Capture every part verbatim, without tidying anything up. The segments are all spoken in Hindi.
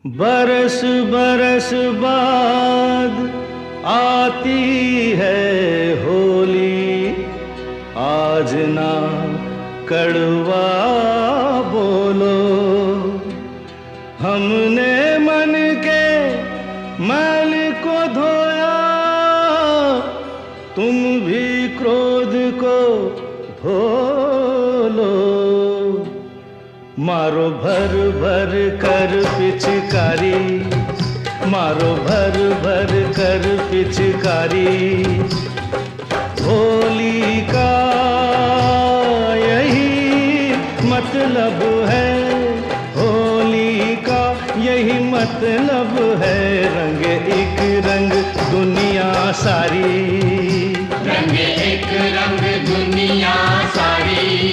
बरस बरस बाद आती है होली, आज ना कड़वा बोलो। हमने मन के मैल को धोया, तुम भी क्रोध को धो लो। मारो भर भर कर पिचकारी, मारो भर भर कर पिचकारी। होली का यही मतलब है, होली का यही मतलब है। रंग एक रंग दुनिया सारी, रंग एक रंग दुनिया सारी।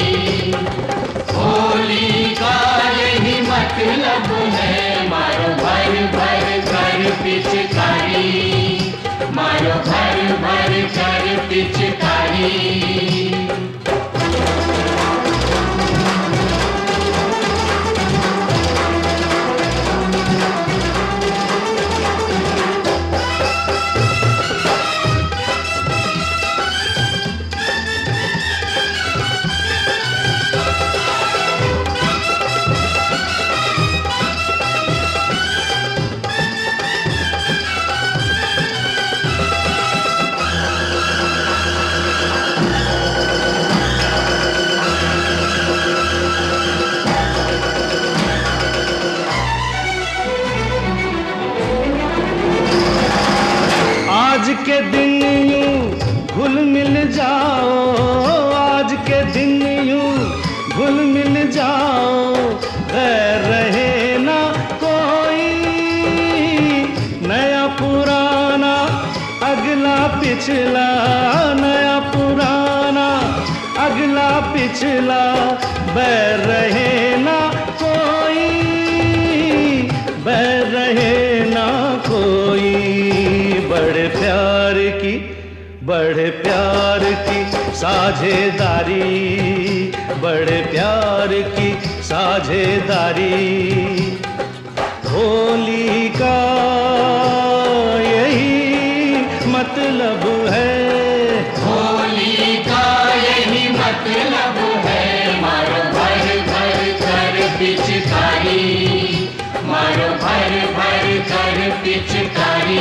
होली का यही मतलब है, मारो भर भर कर पिचकारी, मारो भर भर कर पिचकारी। आज के दिन यूं घुल मिल जाओ, आज के दिन यूं घुल मिल जाओ। गैर रहे ना कोई, नया पुराना अगला पिछला, नया पुराना अगला पिछला। बैर रहे ना कोई, बैर रहे ना कोई। बड़े प्यार की, बड़े प्यार की साझेदारी, बड़े प्यार की साझेदारी। होली का यही मतलब है, होली का यही मतलब है। मारो भर भर कर पिचकारी, मारो भर भर कर पिचकारी।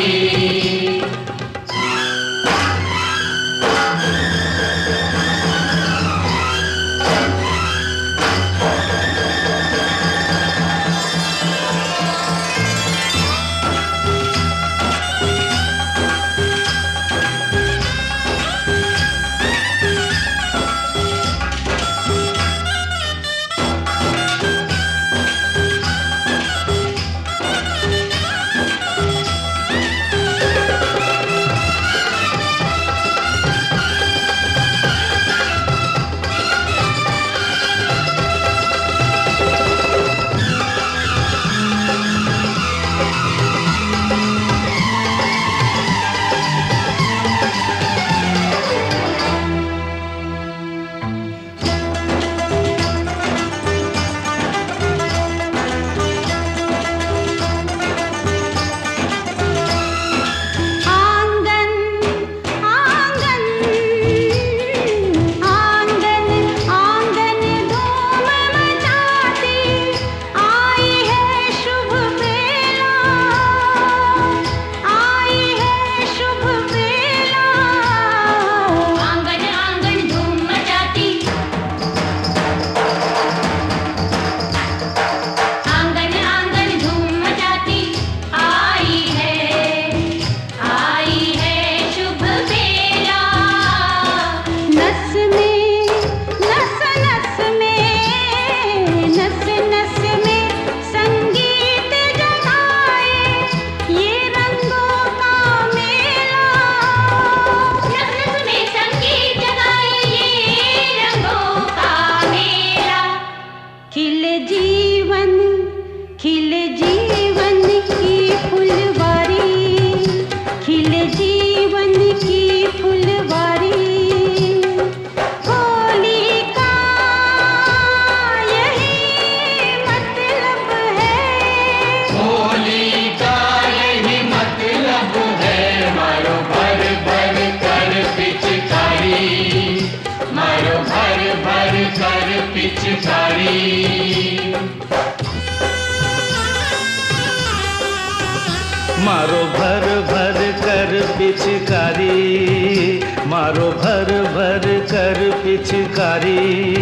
मारो भर भर कर पिचकारी, मारो भर भर कर पिचकारी।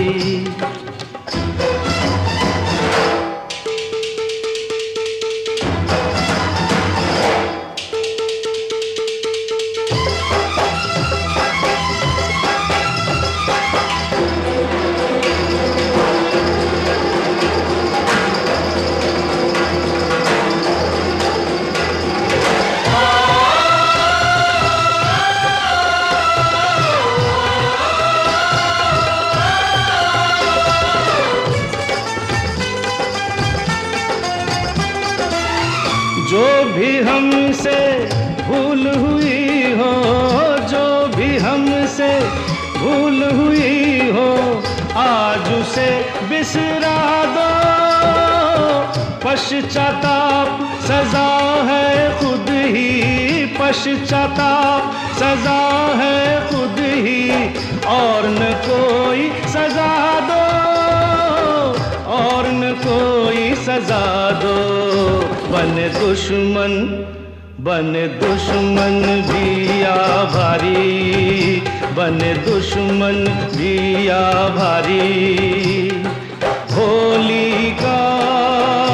जो भी हमसे भूल हुई हो, जो भी हमसे भूल हुई हो, आज उसे बिसरा दो। पश्चाताप सजा है खुद ही, पश्चाताप सजा है खुद ही, और न कोई सजा दो, और न कोई सजा दो। बने दुश्मन, बने दुश्मन भी आभारी, बने दुश्मन भी आभारी। होली का